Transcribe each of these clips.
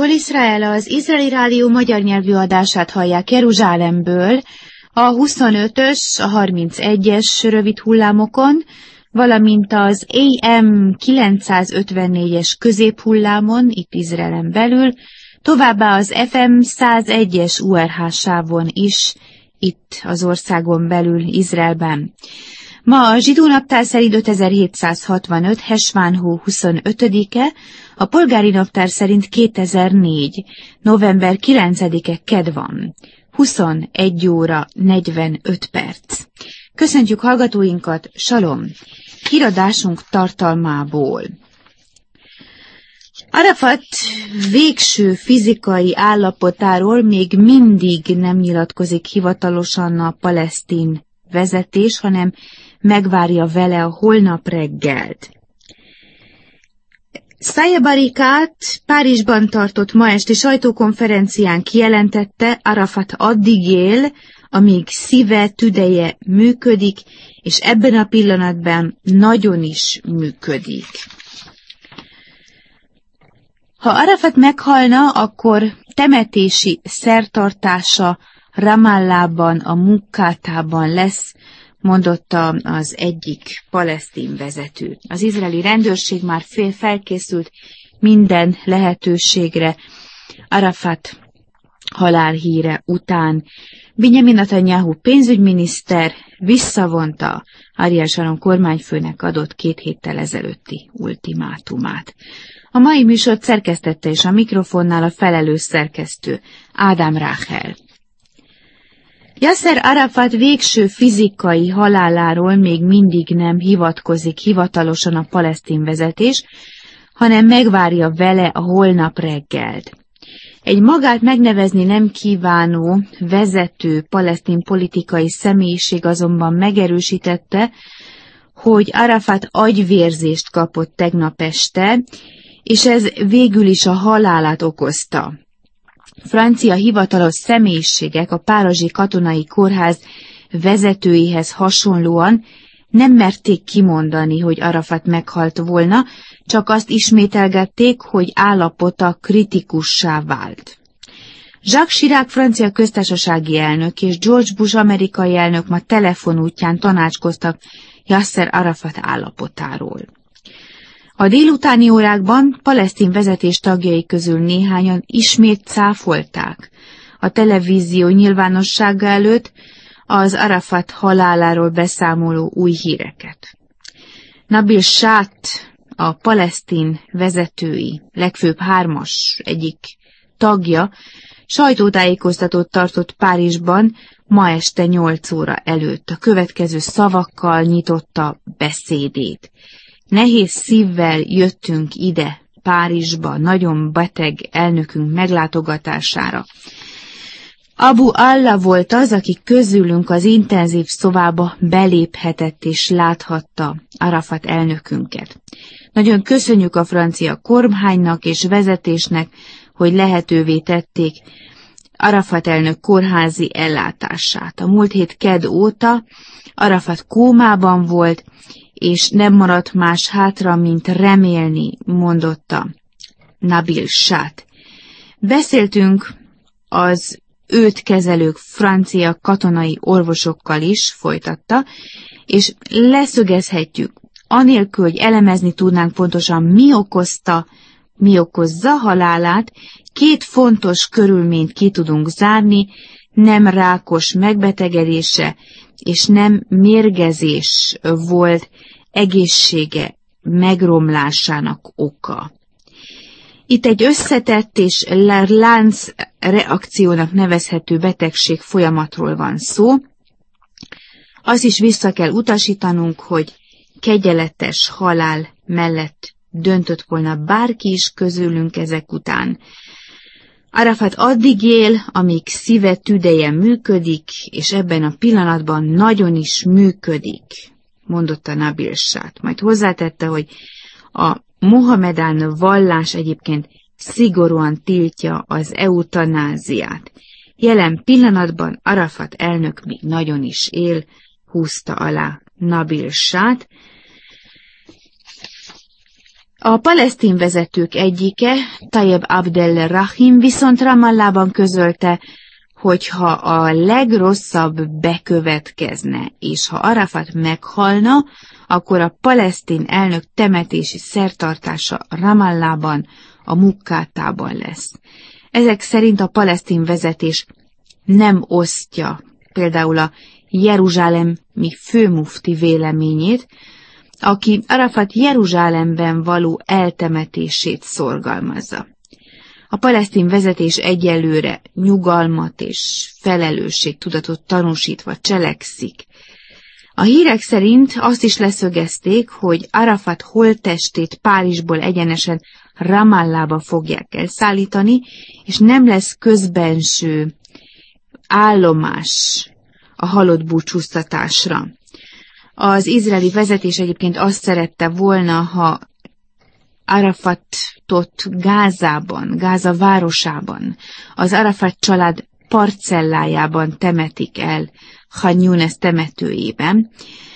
Kol Israel, az izraeli rádió magyar nyelvű adását hallják Jeruzsálemből, a 25-ös, a 31-es rövid hullámokon, valamint az AM 954-es középhullámon, itt Izraelen belül, továbbá az FM 101-es URH sávon is, itt az országon belül, Izraelben. Ma a zsidó naptár szerint 5765, Hesván hó 25-e, a polgári naptár szerint 2004, november 9-e kedd van, 21 óra 45 perc. Köszöntjük hallgatóinkat, salom! Híradásunk tartalmából. Arafat végső fizikai állapotáról még mindig nem nyilatkozik hivatalosan a palesztin vezetés, hanem megvárja vele a holnap reggelt. Saeb Arikat Párizsban tartott ma esti sajtókonferencián kijelentette, Arafat addig él, amíg szíve, tüdeje működik, és ebben a pillanatban nagyon is működik. Ha Arafat meghalna, akkor temetési szertartása Ramallahban, a Mukkátában lesz, mondotta az egyik palesztin vezető. Az izraeli rendőrség már felkészült minden lehetőségre Arafat halálhíre után. Binyamin Netanyahu pénzügyminiszter visszavonta Ariel Sharon kormányfőnek adott 2 héttel ezelőtti ultimátumát. A mai műsort szerkesztette és a mikrofonnál a felelős szerkesztő, Ádám Ráhel. Yasser Arafat végső fizikai haláláról még mindig nem hivatkozik hivatalosan a palesztin vezetés, hanem megvárja vele a holnap reggelt. Egy magát megnevezni nem kívánó vezető palesztin politikai személyiség azonban megerősítette, hogy Arafat agyvérzést kapott tegnap este, és ez végül is a halálát okozta. Francia hivatalos személyiségek a párizsi katonai kórház vezetőihez hasonlóan nem merték kimondani, hogy Arafat meghalt volna, csak azt ismételgették, hogy állapota kritikussá vált. Jacques Chirac francia köztársasági elnök és George Bush amerikai elnök ma telefonútján tanácskoztak Yasser Arafat állapotáról. A délutáni órákban palesztin vezetés tagjai közül néhányan ismét cáfolták a televízió nyilvánossága előtt az Arafat haláláról beszámoló új híreket. Nabil Sát, a palesztin vezetői legfőbb 3-as egyik tagja sajtótájékoztatót tartott Párizsban ma este 8 óra előtt. A következő szavakkal nyitotta beszédét. Nehéz szívvel jöttünk ide, Párizsba, nagyon beteg elnökünk meglátogatására. Abu Allah volt az, aki közülünk az intenzív szobába beléphetett és láthatta Arafat elnökünket. Nagyon köszönjük a francia kormánynak és vezetésnek, hogy lehetővé tették Arafat elnök kórházi ellátását. A múlt hét kedd óta Arafat kómában volt, és nem maradt más hátra, mint remélni, mondotta Nabil Sát. Beszéltünk az őt kezelők francia katonai orvosokkal is, folytatta, és leszögezhetjük, anélkül, hogy elemezni tudnánk pontosan mi okozza halálát, 2 fontos körülményt ki tudunk zárni, nem rákos megbetegedése, és nem mérgezés volt egészsége megromlásának oka. Itt egy összetett és lánc reakciónak nevezhető betegség folyamatról van szó. Azt is vissza kell utasítanunk, hogy kegyeletes halál mellett döntött volna bárki is közülünk ezek után. Arafat addig él, amíg szíve, tüdeje működik, és ebben a pillanatban nagyon is működik, mondotta Nabil Sát. Majd hozzátette, hogy a mohamedán vallás egyébként szigorúan tiltja az eutanáziát. Jelen pillanatban Arafat elnök még nagyon is él, húzta alá Nabil Sát. A palesztin vezetők egyike, Tayyeb Abdel Rahim viszont Ramallában közölte, hogy ha a legrosszabb bekövetkezne, és ha Arafat meghalna, akkor a palesztin elnök temetési szertartása Ramallában, a Mukkátában lesz. Ezek szerint a palesztin vezetés nem osztja például a jeruzsálemi főmufti véleményét, aki Arafat Jeruzsálemben való eltemetését szorgalmazza. A palesztin vezetés egyelőre nyugalmat és felelősségtudatot tanúsítva cselekszik. A hírek szerint azt is leszögezték, hogy Arafat holttestét Párizsból egyenesen Ramallába fogják elszállítani, és nem lesz közbenső állomás a halott búcsúztatásra. Az izraeli vezetés egyébként azt szerette volna, ha Arafatot Gázában, Gáza városában, az Arafat család parcellájában temetik el, Khan Younes temetőjében.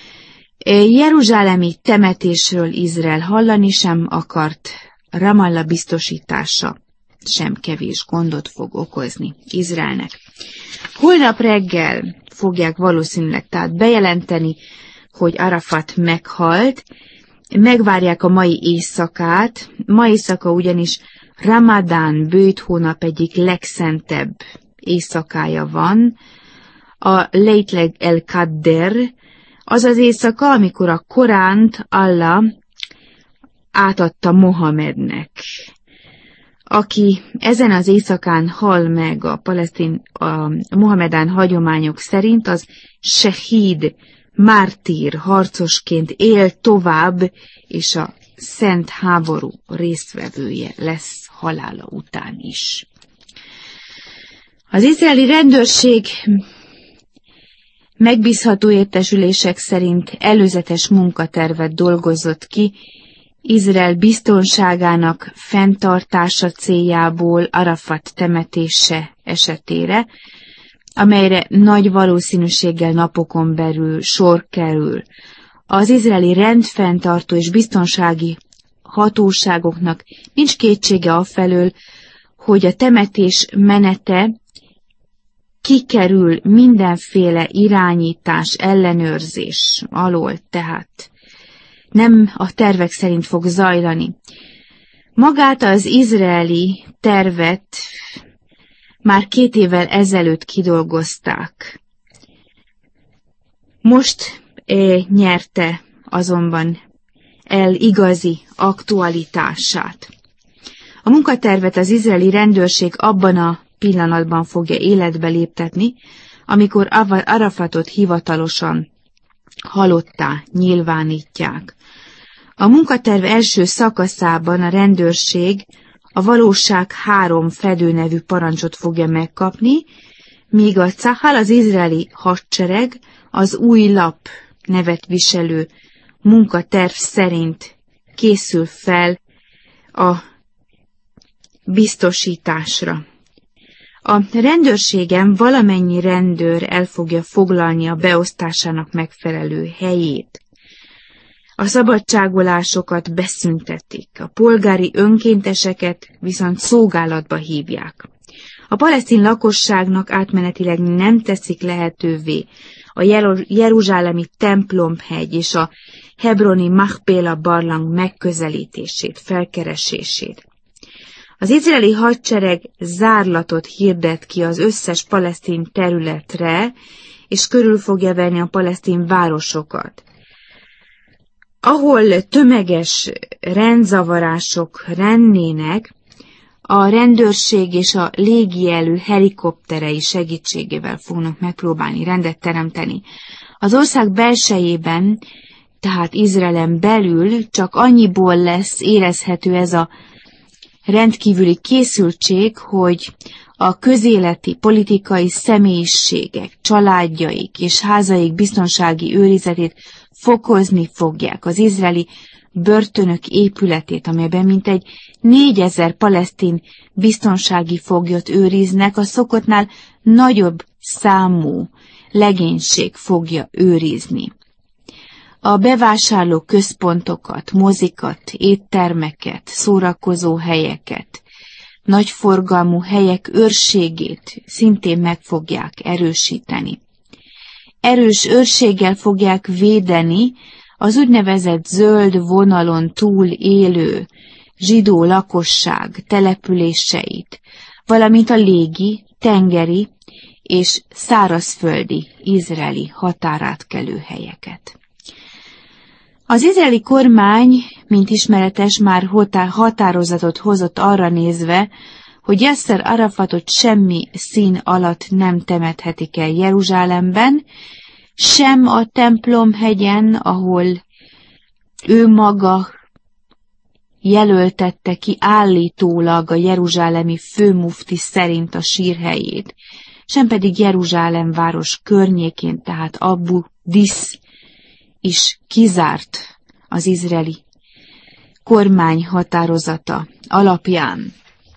Jeruzsálemi temetésről Izrael hallani sem akart, Ramallah biztosítása sem kevés gondot fog okozni Izraelnek. Holnap reggel fogják valószínűleg tehát bejelenteni, hogy Arafat meghalt, megvárják a mai éjszakát, ma éjszaka ugyanis Ramadán bőjt hónap egyik legszentebb éjszakája van, a Lejtleg el-Kadder, az az éjszaka, amikor a Koránt Allah átadta Mohamednek, aki ezen az éjszakán hal meg a mohamedán hagyományok szerint, az sehíd, mártír harcosként él tovább, és a szent háború résztvevője lesz halála után is. Az izraeli rendőrség megbízható értesülések szerint előzetes munkatervet dolgozott ki Izrael biztonságának fenntartása céljából Arafat temetése esetére, amelyre nagy valószínűséggel napokon belül sor kerül. Az izraeli rendfenntartó és biztonsági hatóságoknak nincs kétsége afelől, hogy a temetés menete kikerül mindenféle irányítás, ellenőrzés alól, tehát nem a tervek szerint fog zajlani. Magát az izraeli tervet már 2 évvel ezelőtt kidolgozták. Most nyerte azonban el igazi aktualitását. A munkatervet az izraeli rendőrség abban a pillanatban fogja életbe léptetni, amikor Arafatot hivatalosan halottá nyilvánítják. A munkaterv első szakaszában a rendőrség a valóság 3 fedő nevű parancsot fogja megkapni, míg a Cahal, az izraeli hadsereg, az új lap nevet viselő munkaterv szerint készül fel a biztosításra. A rendőrségen valamennyi rendőr el fogja foglalni a beosztásának megfelelő helyét. A szabadságolásokat beszüntetik, a polgári önkénteseket viszont szolgálatba hívják. A palesztin lakosságnak átmenetileg nem teszik lehetővé a jeruzsálemi templomhegy és a hebroni Machpéla barlang megközelítését, felkeresését. Az izraeli hadsereg zárlatot hirdet ki az összes palesztin területre, és körül fogja venni a palesztin városokat. Ahol tömeges rendzavarások lennének, a rendőrség és a légierő helikopterei segítségével fognak megpróbálni rendet teremteni. Az ország belsejében, tehát Izraelen belül csak annyiból lesz érezhető ez a rendkívüli készültség, hogy a közéleti politikai személyiségek, családjaik és házaik biztonsági őrizetét fokozni fogják. Az izraeli börtönök épületét, amelyben mintegy 4000 palesztin biztonsági foglyot őriznek, a szokottnál nagyobb számú legénység fogja őrizni. a bevásárló központokat, mozikat, éttermeket, szórakozó helyeket, nagyforgalmú helyek őrségét szintén meg fogják erősíteni. Erős őrséggel fogják védeni az úgynevezett zöld vonalon túl élő zsidó lakosság településeit, valamint a légi, tengeri és szárazföldi izraeli határátkelő helyeket. Az izraeli kormány, mint ismeretes, már határozatot hozott arra nézve, hogy Yasser Arafatot semmi szín alatt nem temethetik el Jeruzsálemben, sem a templomhegyen, ahol ő maga jelöltette ki állítólag a jeruzsálemi főmufti szerint a sírhelyét, sem pedig Jeruzsálem város környékén, tehát Abu Dis is kizárt az izraeli kormány határozata alapján.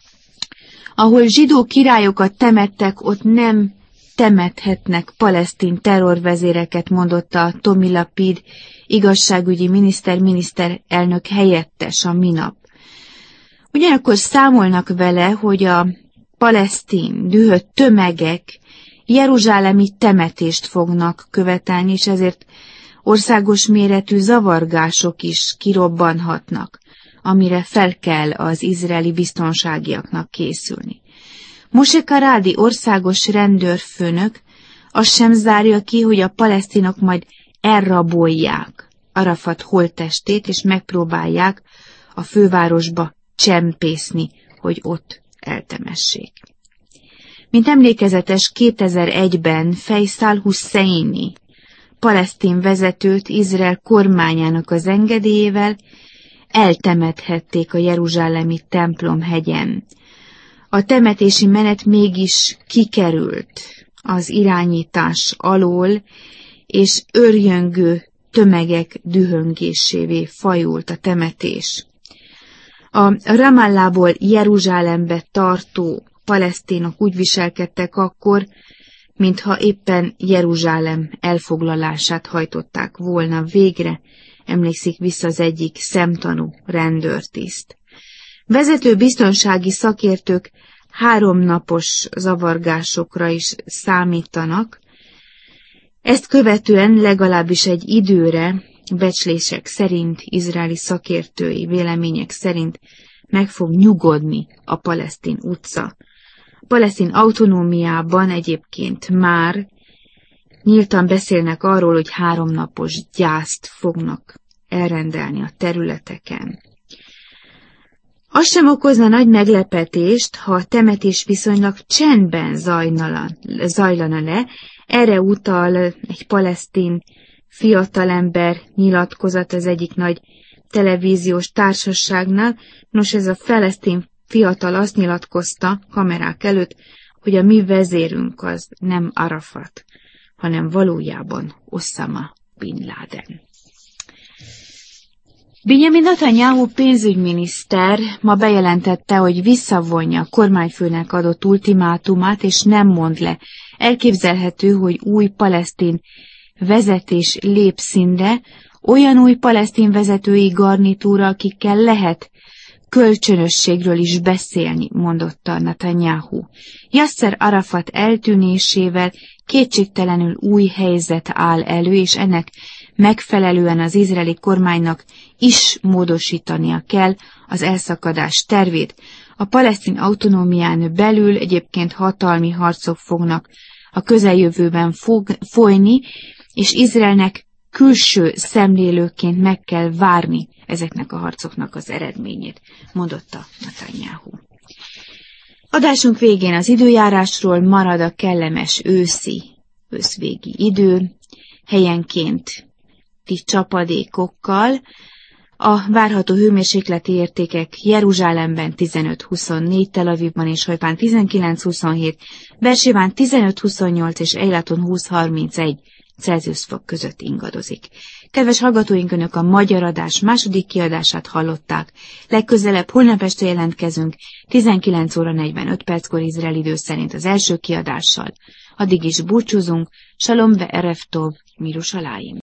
Ahol zsidó királyokat temettek, ott nem temethetnek palesztin terrorvezéreket, mondotta Tomi Lapid, igazságügyi miniszterelnök helyettes a minap. Ugyanakkor számolnak vele, hogy a palesztin dühött tömegek jeruzsálemi temetést fognak követelni, és ezért országos méretű zavargások is kirobbanhatnak, amire fel kell az izraeli biztonságiaknak készülni. Moshe Karádi országos rendőrfőnök azt sem zárja ki, hogy a palesztinok majd elrabolják Arafat holttestét, és megpróbálják a fővárosba csempészni, hogy ott eltemessék. Mint emlékezetes, 2001-ben Faisal Husseini, palesztin vezetőt Izrael kormányának az engedélyével eltemethették a jeruzsálemi templomhegyen. A temetési menet mégis kikerült az irányítás alól, és őrjöngő tömegek dühöngésévé fajult a temetés. A Ramallából Jeruzsálembe tartó palesztinok úgy viselkedtek akkor, mintha éppen Jeruzsálem elfoglalását hajtották volna végre, emlékszik vissza az egyik szemtanú rendőrtiszt. Vezető biztonsági szakértők 3 napos zavargásokra is számítanak, ezt követően legalábbis egy időre, becslések szerint, izraeli szakértői vélemények szerint meg fog nyugodni a palesztin utca. A palesztin autonómiában egyébként már nyíltan beszélnek arról, hogy 3 napos gyászt fognak elrendelni a területeken. Az sem okozna nagy meglepetést, ha a temetés viszonylag csendben zajlana le. Erre utal egy palesztin fiatalember nyilatkozat az egyik nagy televíziós társaságnál. Nos, ez a palesztin fiatal azt nyilatkozta kamerák előtt, hogy a mi vezérünk az nem Arafat, hanem valójában Osama Bin Laden. Benjamin Netanyahu pénzügyminiszter ma bejelentette, hogy visszavonja a kormányfőnek adott ultimátumát, és nem mond le. Elképzelhető, hogy új palesztin vezetés lép színre, olyan új palesztin vezetői garnitúra, akikkel lehet kölcsönösségről is beszélni, mondotta Netanyahu. Yasser Arafat eltűnésével kétségtelenül új helyzet áll elő, és ennek megfelelően az izraeli kormánynak is módosítania kell az elszakadás tervét. A palesztin autonómián belül egyébként hatalmi harcok fognak a közeljövőben folyni, és Izraelnek külső szemlélőként meg kell várni ezeknek a harcoknak az eredményét, mondotta Netanyahu. Adásunk végén az időjárásról marad a kellemes őszvégi idő, helyenként csapadékokkal. A várható hőmérsékleti értékek Jeruzsálemben 15-24, Tel Avivban és Hajfán 19-27, Beersébán 15-28 és Eilaton 20-31 Celsius fok között ingadozik. Kedves hallgatóink, Önök a Magyar Adás második kiadását hallották. Legközelebb holnap este jelentkezünk 19 óra 45 perckor Izrael idő szerint az első kiadással. Addig is búcsúzunk. Shalom ve'erev tov, Mirushalayim.